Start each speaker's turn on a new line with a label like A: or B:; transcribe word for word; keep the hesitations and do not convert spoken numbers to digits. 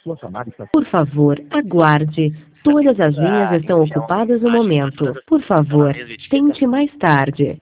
A: Sua chamada está...
B: Por favor, aguarde. Todas as linhas estão ocupadas no momento. Por favor, tente mais tarde.